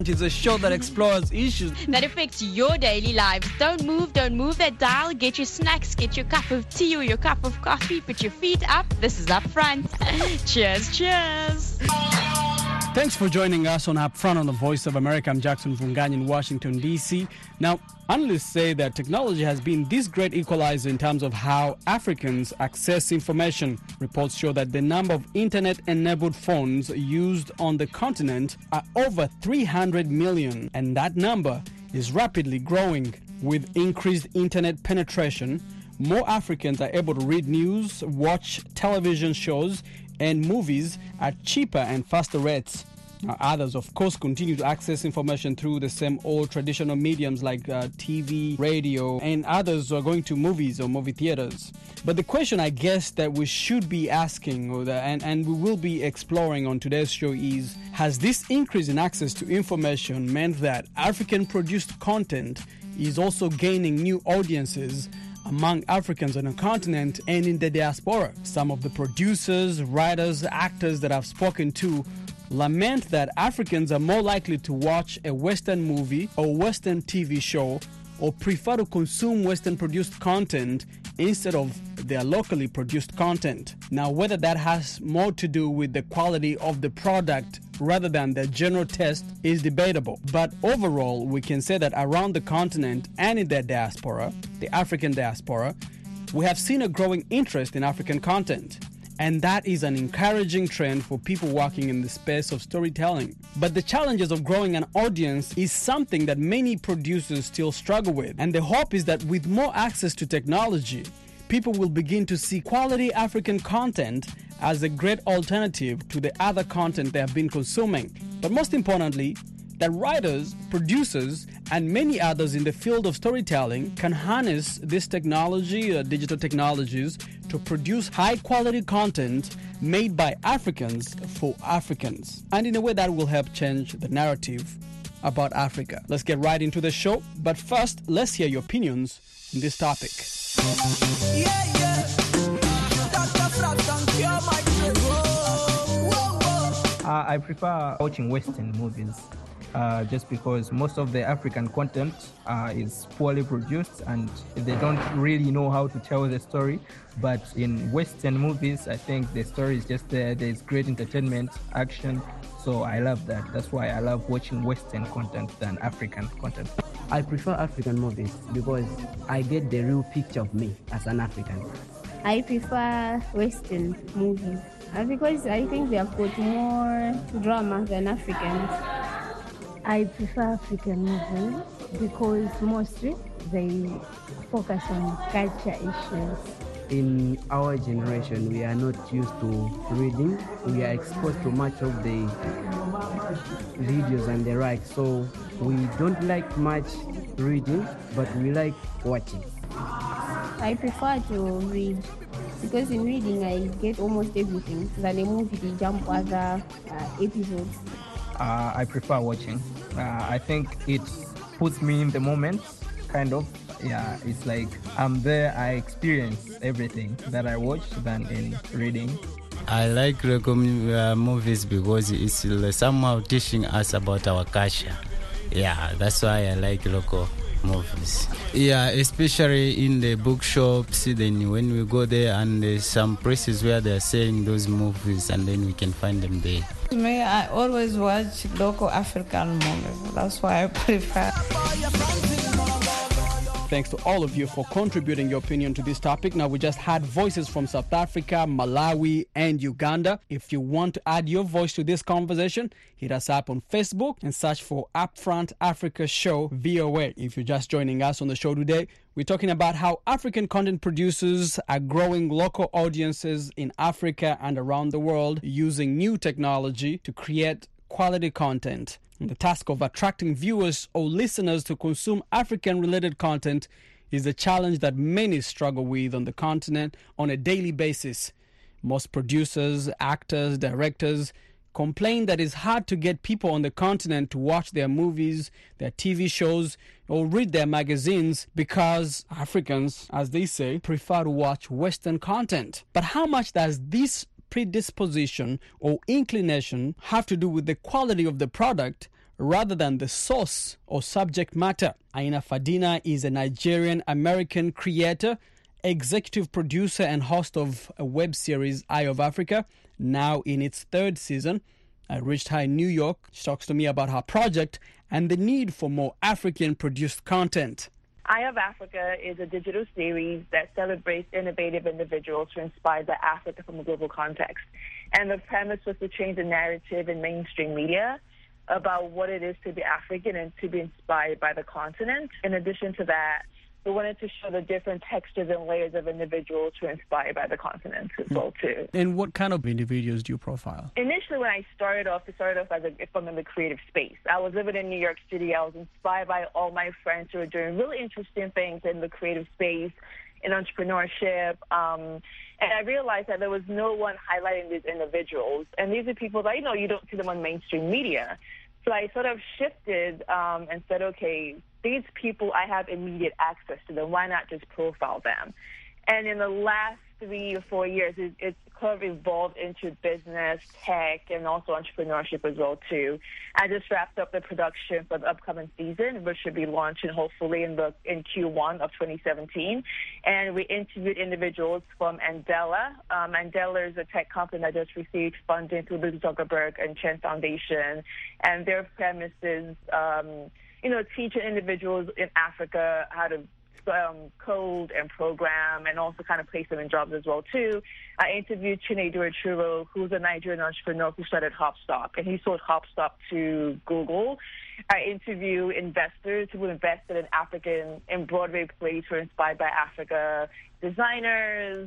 It's a show that explores issues that affects your daily lives. Don't move that dial. Get your snacks, get your cup of tea or your cup of coffee, put your feet up. This is Upfront. Cheers, cheers. Thanks for joining us on Upfront on the Voice of America. I'm Jackson Vunganyi in Washington, D.C. Now, analysts say that technology has been this great equalizer in terms of how Africans access information. Reports show that the number of internet-enabled phones used on the continent are over 300 million, and that number is rapidly growing. With increased internet penetration, more Africans are able to read news, watch television shows, and movies at cheaper and faster rates. Now, others, of course, continue to access information through the same old traditional mediums like TV, radio, and others are going to movies or movie theaters. But the question, I guess, that we should be asking and we will be exploring on today's show is, has this increase in access to information meant that African-produced content is also gaining new audiences among Africans on the continent and in the diaspora? Some of the producers, writers, actors that I've spoken to lament that Africans are more likely to watch a Western movie or Western TV show or prefer to consume Western-produced content instead of their locally produced content. Now, whether that has more to do with the quality of the product rather than the general taste is debatable. But overall, we can say that around the continent and in the diaspora, the African diaspora, we have seen a growing interest in African content. And that is an encouraging trend for people working in the space of storytelling. But the challenges of growing an audience is something that many producers still struggle with. And the hope is that with more access to technology, people will begin to see quality African content as a great alternative to the other content they have been consuming. But most importantly, that writers, producers, and many others in the field of storytelling can harness this technology, digital technologies, to produce high-quality content made by Africans for Africans, and in a way that will help change the narrative about Africa. Let's get right into the show, but first, let's hear your opinions on this topic. I prefer watching Western movies. Just because most of the African content is poorly produced and they don't really know how to tell the story. But in Western movies, I think the story is just there. There's great entertainment, action. So I love that. That's why I love watching Western content than African content. I prefer African movies because I get the real picture of me as an African. I prefer Western movies because I think they have got more drama than Africans. I prefer African movies because mostly they focus on culture issues. In our generation, we are not used to reading. We are exposed to much of the videos and the like, so we don't like much reading, but we like watching. I prefer to read because in reading I get almost everything. Than a movie, they jump other episodes. I prefer watching. I think it puts me in the moment, kind of. Yeah, it's like I'm there, I experience everything that I watch than in reading. I like movies because it's somehow teaching us about our culture. Yeah, that's why I like local movies. Yeah, especially in the bookshops, then when we go there and there's some places where they're selling those movies and then we can find them there. Me, I always watch local African movies. That's why I prefer. Thanks to all of you for contributing your opinion to this topic. Now, we just had voices from South Africa, Malawi, and Uganda. If you want to add your voice to this conversation, hit us up on Facebook and search for Upfront Africa Show VOA. If you're just joining us on the show today, we're talking about how African content producers are growing local audiences in Africa and around the world using new technology to create quality content. And the task of attracting viewers or listeners to consume African-related content is a challenge that many struggle with on the continent on a daily basis. Most producers, actors, directors complain that it's hard to get people on the continent to watch their movies, their TV shows, or read their magazines because Africans, as they say, prefer to watch Western content. But how much does this predisposition or inclination have to do with the quality of the product rather than the source or subject matter. Aina Fadina is a Nigerian-American creator, executive producer and host of a web series, Eye of Africa, now in its 3rd season. I reached her in New York. She talks to me about her project and the need for more African-produced content. Eye of Africa is a digital series that celebrates innovative individuals who are inspired by Africa from a global context. And the premise was to change the narrative in mainstream media about what it is to be African and to be inspired by the continent. In addition to that, we wanted to show the different textures and layers of individuals who are inspired by the continent as well, too. And what kind of individuals do you profile? Initially, when I started off, from in the creative space. I was living in New York City. I was inspired by all my friends who were doing really interesting things in the creative space, in entrepreneurship. And I realized that there was no one highlighting these individuals. And these are people that, you don't see them on mainstream media. So I sort of shifted and said, okay, these people, I have immediate access to them. Why not just profile them? And in the last 3 or 4 years, it's kind of evolved into business, tech, and also entrepreneurship as well, too. I just wrapped up the production for the upcoming season, which should be launching hopefully in Q1 of 2017. And we interviewed individuals from Andela. Andela is a tech company that just received funding through the Zuckerberg and Chen Foundation. And their premise is, teaching individuals in Africa how to code and program and also kind of place them in jobs as well, too. I interviewed Chinedu Achuro, who's a Nigerian entrepreneur who started Hopstop, and he sold Hopstop to Google. I interview investors who invested in African and Broadway plays who are inspired by Africa, designers,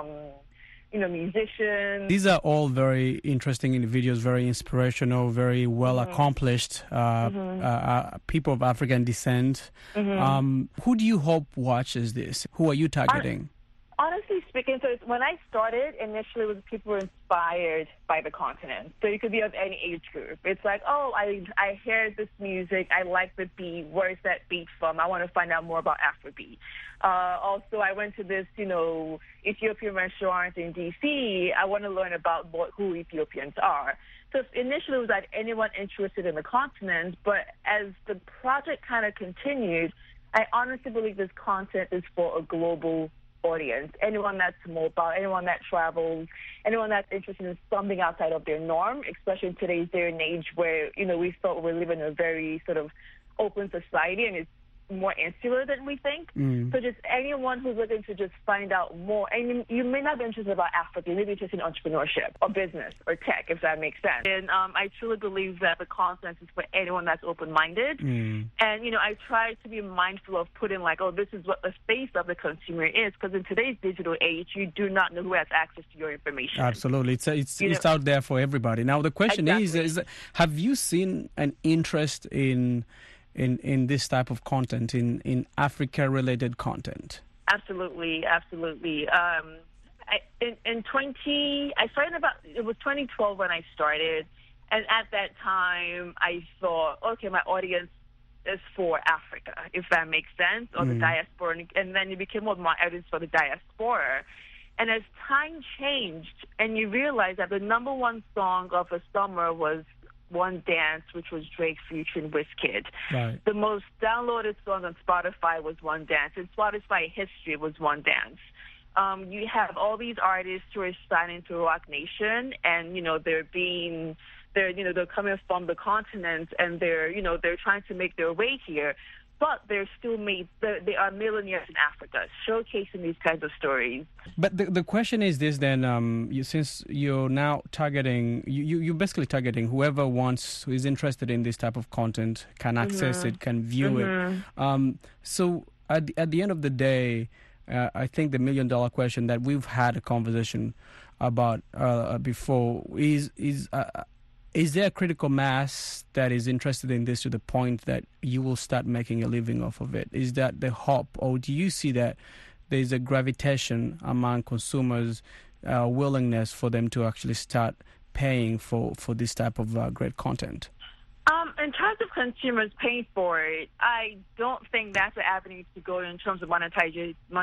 musicians. These are all very interesting individuals, very inspirational, very well accomplished people of African descent. Who do you hope watches this? Who are you targeting? Honestly speaking, so when I started, initially it was people who were inspired by the continent. So you could be of any age group. It's like, I hear this music, I like the beat, where's that beat from? I want to find out more about Afrobeat. Also, I went to this, Ethiopian restaurant in D.C. I want to learn about who Ethiopians are. So initially it was like anyone interested in the continent, but as the project kind of continued, I honestly believe this content is for a global audience. Anyone that's mobile, anyone that travels, anyone that's interested in something outside of their norm, especially in today's day and age where, we thought we're living in a very sort of open society and it's more insular than we think. So just anyone who's looking to just find out more, and you may not be interested about Africa, you may be interested in entrepreneurship or business or tech, if that makes sense. And I truly believe that the content is for anyone that's open-minded. And, I try to be mindful of putting this is what the face of the consumer is, because in today's digital age, you do not know who has access to your information. Absolutely. It's out there for everybody. Now, the question is, have you seen an interest in this type of content, in Africa-related content? Absolutely. It was 2012 when I started, and at that time I thought, okay, my audience is for Africa, if that makes sense, or the diaspora, and then you became more of my audience for the diaspora. And as time changed, and you realize that the number one song of the summer was One Dance, which was Drake featuring Wizkid. Right. The most downloaded song on Spotify was One Dance. In Spotify history was One Dance. You have all these artists who are signing to Rock Nation, and they're coming from the continent, and they're trying to make their way here. But they are millionaires in Africa, showcasing these kinds of stories. But the question is this then, since you're now targeting, you're basically targeting whoever who is interested in this type of content, can access it, can view it. So at the end of the day, I think the $1 million question that we've had a conversation about before is there a critical mass that is interested in this to the point that you will start making a living off of it? Is that the hope, or do you see that there's a gravitation among consumers, willingness for them to actually start paying for this type of great content? In terms of consumers paying for it, I don't think that's the avenue to go in terms of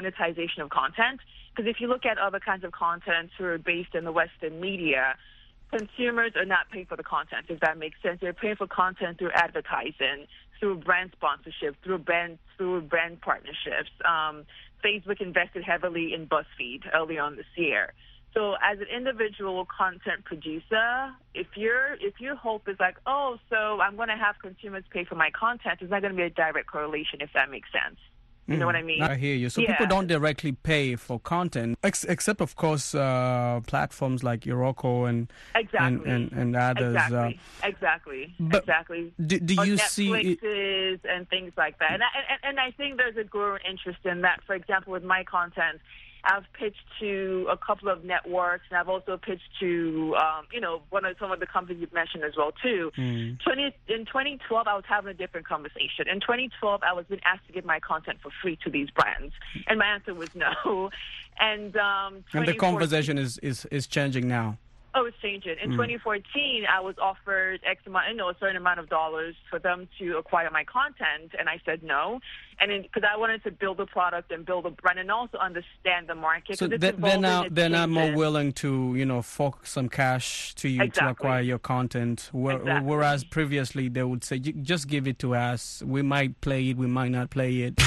monetization of content. Because if you look at other kinds of content who are based in the Western media, consumers are not paying for the content, if that makes sense. They're paying for content through advertising, through brand sponsorship, through brand partnerships. Facebook invested heavily in BuzzFeed early on this year. So as an individual content producer, if your hope is like, oh, so I'm going to have consumers pay for my content, it's not going to be a direct correlation, if that makes sense. You know what I mean? I hear you. So people don't directly pay for content, except, of course, platforms like Iroko and others. Exactly. Do you see Netflixes and things like that? And I think there's a growing interest in that. For example, with my content, I've pitched to a couple of networks, and I've also pitched to, some of the companies you've mentioned as well, too. In 2012, I was having a different conversation. In 2012, I was being asked to give my content for free to these brands, and my answer was no. And the conversation is changing now. Oh, it's changing. In 2014, I was offered a certain amount of dollars for them to acquire my content, and I said no. And because I wanted to build a product and build a brand, and also understand the market. So they're now more willing to fork some cash to you to acquire your content, whereas previously they would say, just give it to us. We might play it, we might not play it.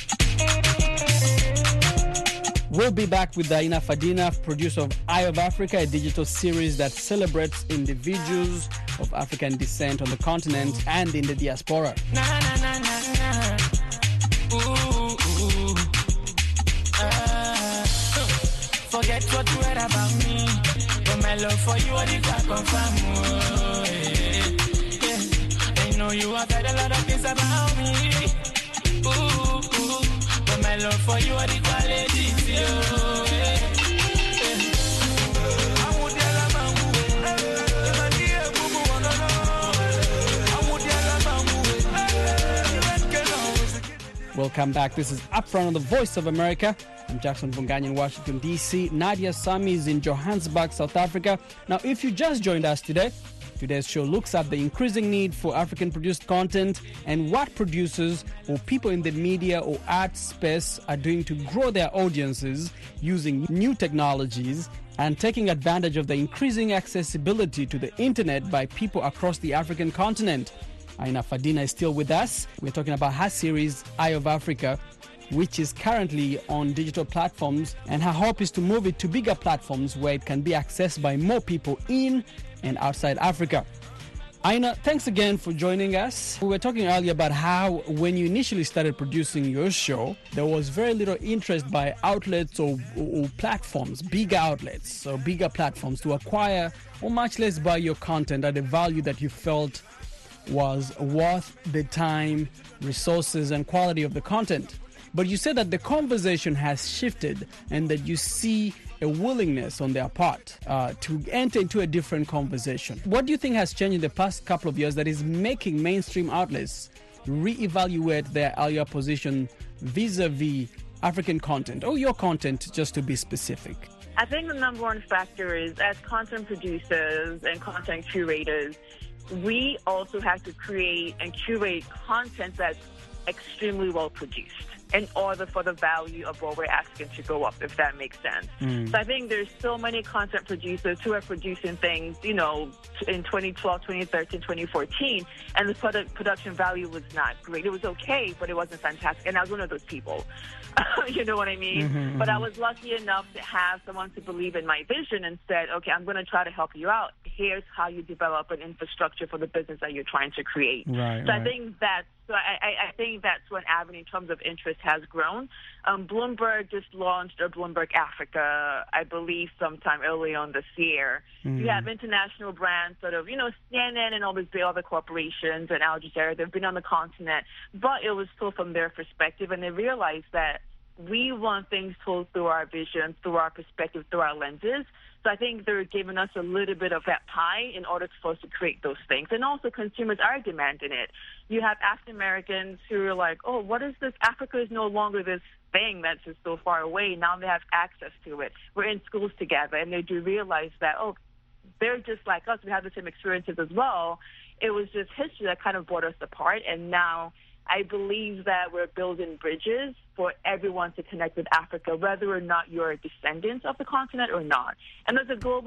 We'll be back with Aina Fadina, producer of Eye of Africa, a digital series that celebrates individuals of African descent on the continent and in the diaspora. Forget what you read about me, but my love for you, I confirm. I know you have heard a lot of things about me. But my love for you, the quality. Welcome back. This is Upfront on the Voice of America. I'm Jackson Vunganyi in Washington, D.C. Nadia Sami is in Johannesburg, South Africa. Now, if you just joined us today, today's show looks at the increasing need for African-produced content and what producers or people in the media or art space are doing to grow their audiences using new technologies and taking advantage of the increasing accessibility to the internet by people across the African continent. Aina Fadina is still with us. We're talking about her series, Eye of Africa, which is currently on digital platforms, and her hope is to move it to bigger platforms where it can be accessed by more people in and outside Africa. Aina, thanks again for joining us. We were talking earlier about how when you initially started producing your show, there was very little interest by outlets or platforms, bigger outlets or bigger platforms to acquire or much less buy your content at a value that you felt was worth the time, resources, and quality of the content. But you said that the conversation has shifted and that you see a willingness on their part to enter into a different conversation. What do you think has changed in the past couple of years that is making mainstream outlets reevaluate their earlier position vis-a-vis African content, or your content, just to be specific? I think the number one factor is, as content producers and content curators, we also have to create and curate content that's extremely well produced in order for the value of what we're asking to go up, if that makes sense. So I think there's so many content producers who are producing things, in 2012, 2013, 2014, and the production value was not great. It was okay, but it wasn't fantastic. And I was one of those people. You know what I mean? But I was lucky enough to have someone to believe in my vision and said, okay, I'm going to try to help you out. Here's how you develop an infrastructure for the business that you're trying to create. I think I think that's one avenue in terms of interest has grown. Bloomberg just launched a Bloomberg Africa, I believe, sometime early on this year. You have international brands, sort of, CNN and all these big other corporations and Al Jazeera. They've been on the continent, but it was still from their perspective, and they realized that we want things told through our vision, through our perspective, through our lenses. So I think they're giving us a little bit of that pie in order for us to create those things. And also consumers are demanding it. You have African Americans who are like, oh, what is this? Africa is no longer this thing that's just so far away. Now they have access to it. We're in schools together, and they do realize that, oh, they're just like us. We have the same experiences as well. It was just history that kind of brought us apart, and now I believe that we're building bridges for everyone to connect with Africa, whether or not you're a descendant of the continent or not. And there's a global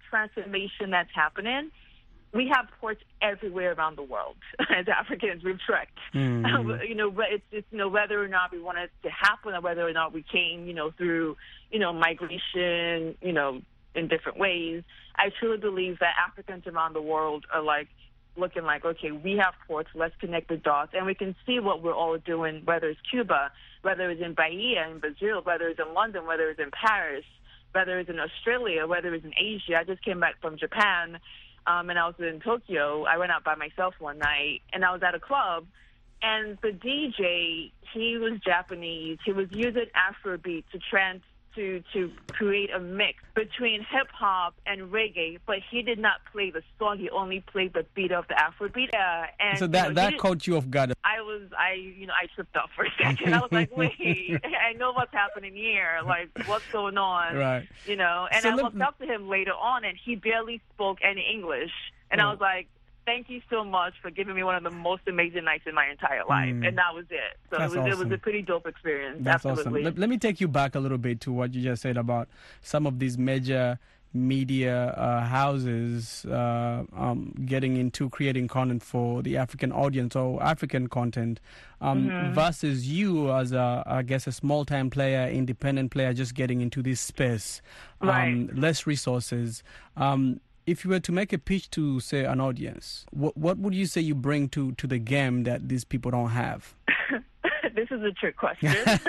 transformation that's happening, we have ports everywhere around the world. As Africans, we've trekked. It's whether or not we want it to happen, or whether or not we came, through, migration, in different ways. I truly believe that Africans around the world are looking like, okay, we have ports, let's connect the dots, and we can see what we're all doing, whether it's Cuba, whether it's in Bahia in Brazil, whether it's in London, whether it's in Paris, whether it's in Australia, whether it's in Asia. I just came back from Japan, and I was in Tokyo. I went out by myself one night, and I was at a club, and the DJ, he was Japanese. He was using Afrobeat to create a mix between hip-hop and reggae, but he did not play the song. He only played the beat of the Afrobeat. And so that caught you off guard. I tripped up for a second. I was like, wait, I know what's happening here. Like, what's going on? Right. And I looked up to him later on, and he barely spoke any English. And I was like, thank you so much for giving me one of the most amazing nights in my entire life. And that was it. So it was a pretty dope experience. That's absolutely. Awesome. Let me take you back a little bit to what you just said about some of these major media houses getting into creating content for the African audience or African content versus you as I guess a small-time player, independent player, just getting into this space, less resources. If you were to make a pitch to, say, an audience, what would you say you bring to the game that these people don't have? This is a trick question.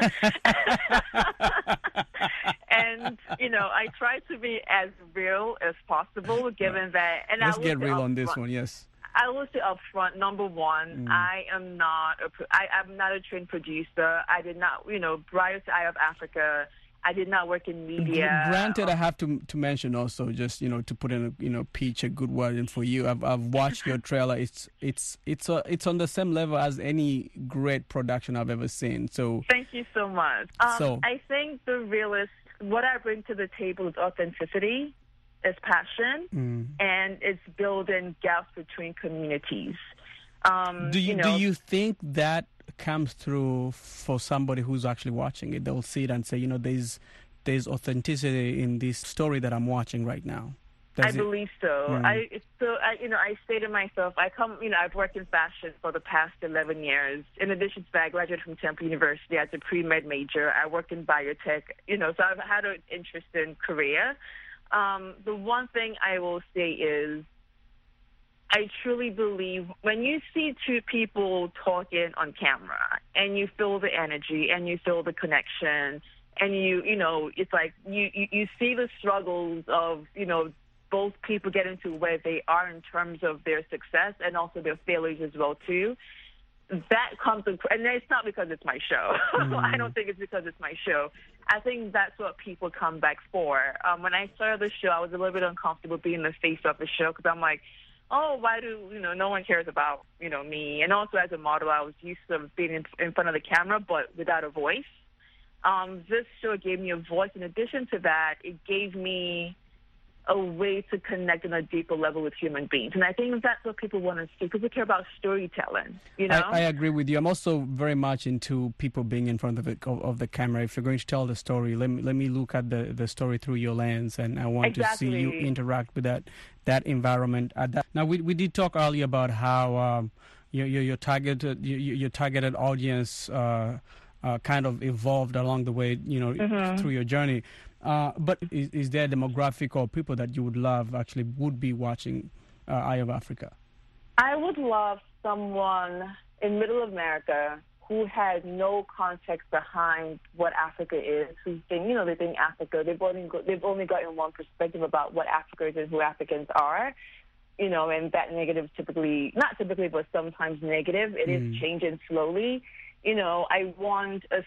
And, I try to be as real as possible, given that... And let's get real on this one, yes. I will say up front, number one, I'm not a trained producer. I did not, prior to Eye of Africa, I did not work in media. Granted, I have to mention also, just to put in pitch a good word in for you. I've watched your trailer. It's on the same level as any great production I've ever seen. So thank you so much. I think what I bring to the table is authenticity, is passion, and it's building gaps between communities. Do you think that comes through for somebody who's actually watching it? They'll see it and say, there's authenticity in this story that I'm watching right now. I believe so. I say to myself, I've worked in fashion for the past 11 years. In addition to that, I graduated from Temple University as a pre-med major. I worked in biotech, so I've had an interesting career. The one thing I will say is, I truly believe when you see two people talking on camera and you feel the energy and you feel the connection and it's like you see the struggles of, both people getting to where they are in terms of their success and also their failures as well too. That comes, and it's not because it's my show. I don't think it's because it's my show. I think that's what people come back for. When I started the show, I was a little bit uncomfortable being the face of the show because I'm like, oh, why do, no one cares about, me. And also as a model, I was used to being in front of the camera, but without a voice. This show gave me a voice. In addition to that, it gave me a way to connect on a deeper level with human beings. And I think that's what people want to see. People care about storytelling, I agree with you. I'm also very much into people being in front of the camera. If you're going to tell the story, let me look at the story through your lens, and I want to see you interact with that environment. Now, we did talk earlier about how your targeted audience kind of evolved along the way, through your journey. But is there a demographic or people that you would love would be watching Eye of Africa? I would love someone in Middle America who has no context behind what Africa is, who think, they think Africa, they've only gotten one perspective about what Africa is and who Africans are, and that negative not typically, but sometimes negative. It is changing slowly. I want a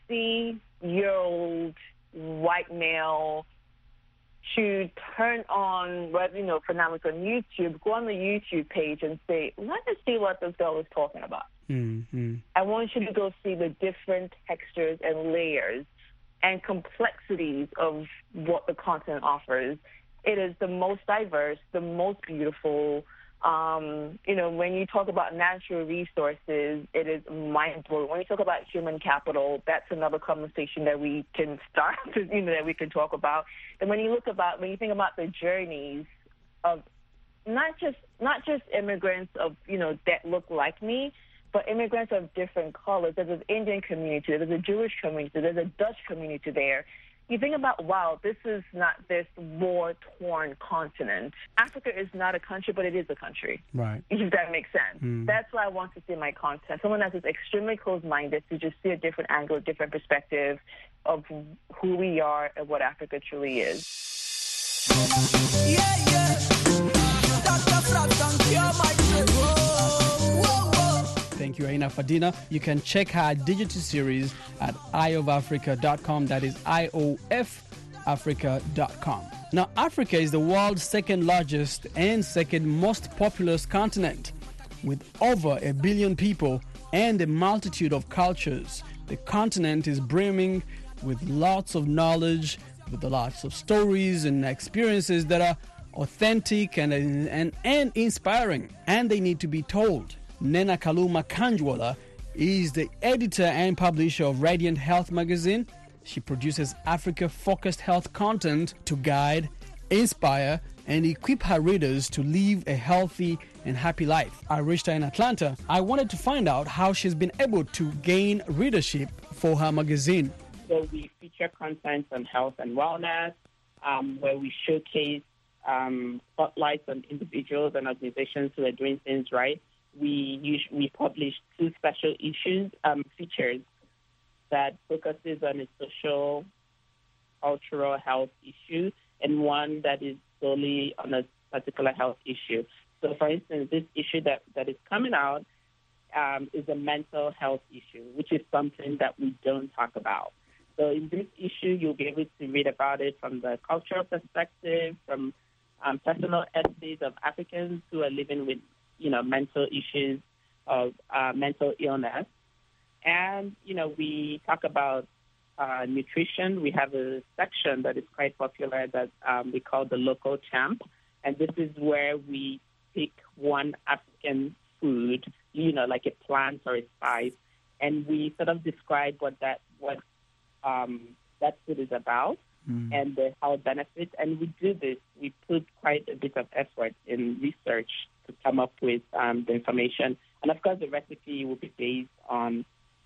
60-year-old white male to turn on, for now it's on YouTube, go on the YouTube page and say, let us see what this girl is talking about. I want you to go see the different textures and layers and complexities of what the content offers. It is the most diverse, the most beautiful, When you talk about natural resources, it is mind-blowing. When you talk about human capital, that's another conversation that we can start, that we can talk about. And when you think about the journeys of not just immigrants of, that look like me, but immigrants of different colors. There's an Indian community, there's a Jewish community, there's a Dutch community there. You think about, wow, this is not this war-torn continent. Africa is not a country, but it is a country. Right. If that makes sense. That's why I want to see my content. Someone that is extremely closed-minded to just see a different angle, a different perspective of who we are and what Africa truly is. Thank you, Aina Fadina. You can check her digital series at eyeofafrica.com. That is iofafrica.com. Now, Africa is the world's second largest and second most populous continent. With over 1 billion people and a multitude of cultures, the continent is brimming with lots of knowledge, with lots of stories and experiences that are authentic and inspiring, and they need to be told. Nena Kaluma Kanjwala is the editor and publisher of Radiant Health magazine. She produces Africa-focused health content to guide, inspire, and equip her readers to live a healthy and happy life. I reached her in Atlanta. I wanted to find out how she's been able to gain readership for her magazine. So we feature content on health and wellness, where we showcase spotlights on individuals and organizations who are doing things right. We publish 2 special issues, features that focuses on a social, cultural health issue, and one that is solely on a particular health issue. So, for instance, this issue that is coming out is a mental health issue, which is something that we don't talk about. So in this issue, you'll be able to read about it from the cultural perspective, from personal essays of Africans who are living with mental issues of mental illness. And, we talk about nutrition. We have a section that is quite popular that we call the Local Champ. And this is where we pick one African food, like a plant or a spice, and we sort of describe what that food is about and how it benefits. And we do this. We put quite a bit of effort in research to come up with the information. And of course, the recipe will be based on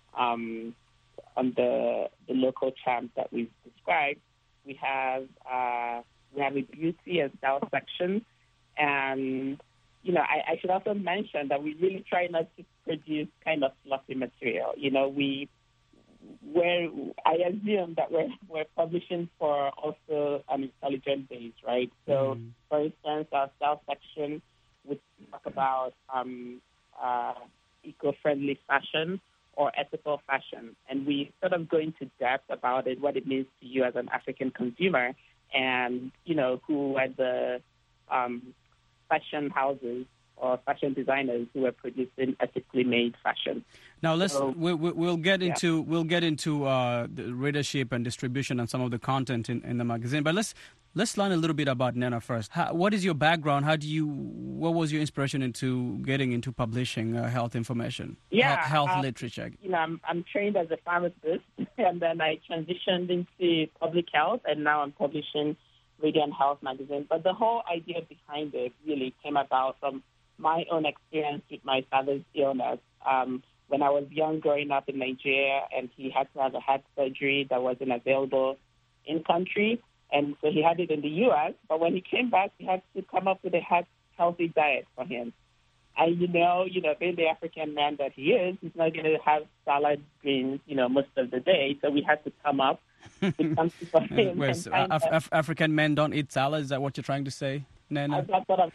the local champ that we've described. We have a beauty and style section, and I should also mention that we really try not to produce kind of fluffy material. I assume that we're publishing for also an intelligent base, right? So, for instance, our style section would talk about eco-friendly fashion or ethical fashion, and we sort of go into depth about it, what it means to you as an African consumer, and who are the fashion houses or fashion designers who are producing ethically made fashion. Now we'll get into the readership and distribution and some of the content in the magazine, but let's learn a little bit about Nena first. What is your background? What was your inspiration into getting into publishing health information? Health literature. I'm trained as a pharmacist, and then I transitioned into public health, and now I'm publishing Radiant Health magazine. But the whole idea behind it really came about from my own experience with my father's illness. When I was young, growing up in Nigeria, and he had to have a heart surgery that wasn't available in country, and so he had it in the U.S., but when he came back, he had to come up with a healthy diet for him. And, being the African man that he is, he's not going to have salad greens, most of the day, so we had to come up with something for him. African men don't eat salad? Is that what you're trying to say, Nena? That's what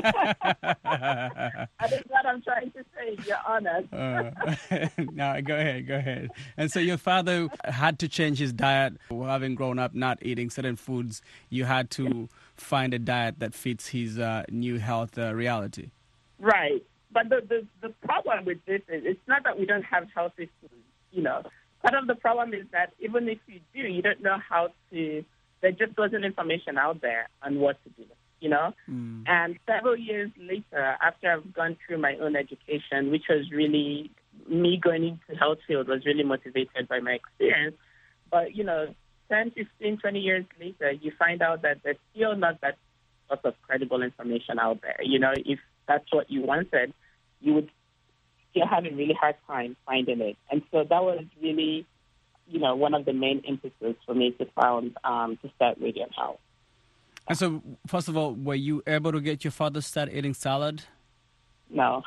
I'm trying to say, you're honest. No, go ahead. And so your father had to change his diet. Having grown up not eating certain foods, you had to find a diet that fits his new health reality. Right. But the problem with this is it's not that we don't have healthy food. Part of the problem is that even if you do, you don't know how to. There just wasn't information out there on what to do. you know? And several years later, after I've gone through my own education, which was really, me going into health field was really motivated by my experience. But, 10, 15, 20 years later, you find out that there's still not that sort of credible information out there. If that's what you wanted, you would still have a really hard time finding it. And so that was really, one of the main impetus for me to start Radiant Health. And so, first of all, were you able to get your father to start eating salad? No.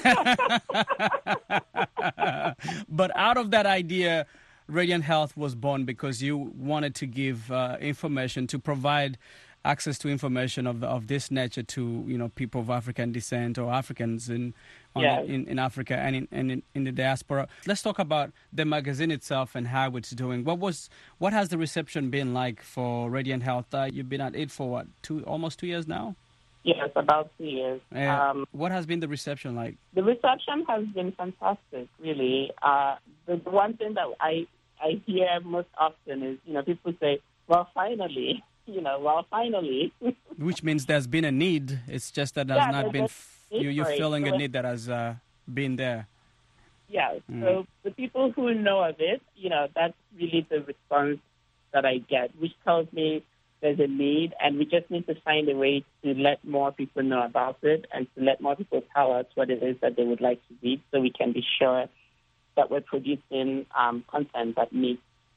But out of that idea, Radiant Health was born because you wanted to give information, to provide access to information of this nature to people of African descent or Africans in Africa and in the diaspora. Let's talk about the magazine itself and how it's doing. What has the reception been like for Radiant Health? You've been at it for almost 2 years now? Yes, about 2 years. What has been the reception like? The reception has been fantastic, really. The one thing that I hear most often is, people say, well, finally. Finally. Which means there's been a need. It's just that there's not been. You're feeling a need that has been there. Yeah. So the people who know of it, that's really the response that I get, which tells me there's a need, and we just need to find a way to let more people know about it and to let more people tell us what it is that they would like to read, so we can be sure that we're producing content that meets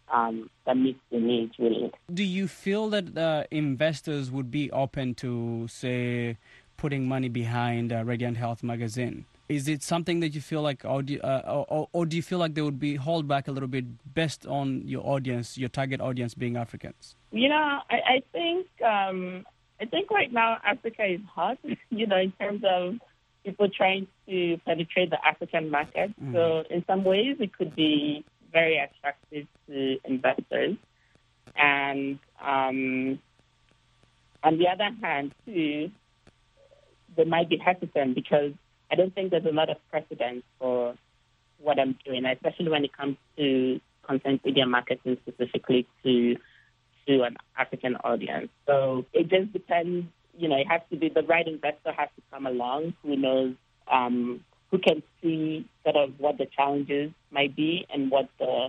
the needs, really. Do you feel that investors would be open to, say, putting money behind Radiant Health magazine? Is it something that you feel like, or do you feel like they would be hold back a little bit based on your audience, your target audience being Africans? I think right now Africa is hot, in terms of people trying to penetrate the African market. So in some ways it could be very attractive to investors. And on the other hand, too, they might be hesitant because I don't think there's a lot of precedent for what I'm doing, especially when it comes to content media marketing specifically to an African audience. So it just depends, it has to be the right investor has to come along who knows, who can see sort of what the challenges might be and what the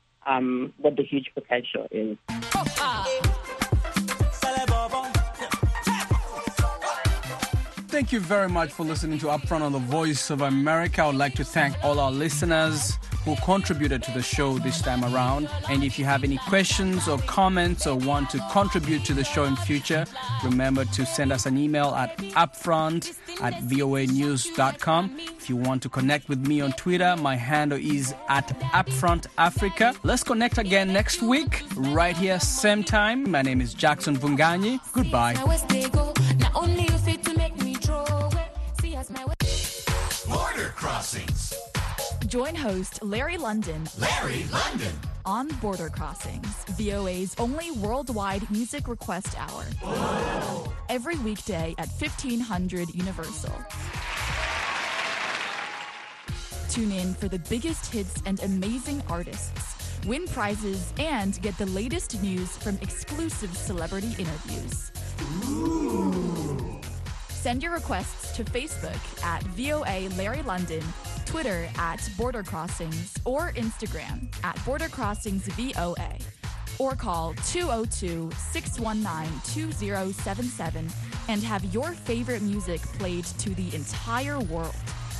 huge potential is. Thank you very much for listening to Upfront on the Voice of America. I would like to thank all our listeners who contributed to the show this time around. And if you have any questions or comments or want to contribute to the show in future, remember to send us an email at upfront@voanews.com. If you want to connect with me on Twitter, my handle is @UpfrontAfrica. Let's connect again next week, right here, same time. My name is Jackson Vunganyi. Goodbye. Border Crossings. Join host Larry London on Border Crossings, VOA's only worldwide music request hour. Whoa. Every weekday at 1500 Universal. Tune in for the biggest hits and amazing artists, win prizes, and get the latest news from exclusive celebrity interviews. Ooh. Send your requests to Facebook at VOA Larry London, Twitter at Border Crossings, or Instagram at Border Crossings VOA. Or call 202-619-2077 and have your favorite music played to the entire world.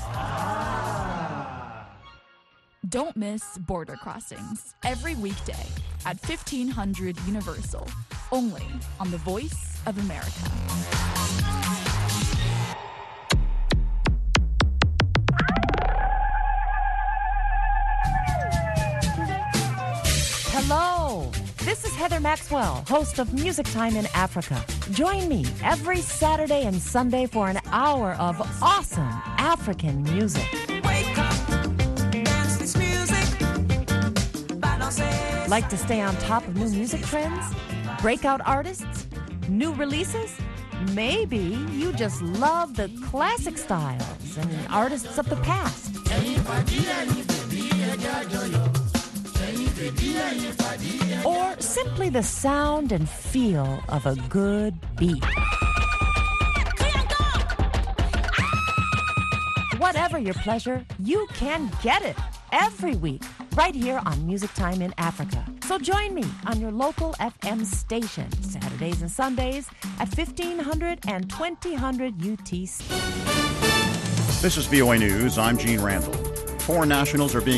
Don't miss Border Crossings every weekday at 1500 Universal, only on the Voice of America. Hello, this is Heather Maxwell, host of Music Time in Africa. Join me every Saturday and Sunday for an hour of awesome African music. Wake up, dance this music. Like to stay on top of new music trends? Breakout artists? New releases? Maybe you just love the classic styles and artists of the past. Or simply the sound and feel of a good beat. Whatever your pleasure, you can get it every week right here on Music Time in Africa. So join me on your local FM station, Saturdays and Sundays at 1500 and 2000 UTC. This is VOA News. I'm Gene Randall. 4 nationals are being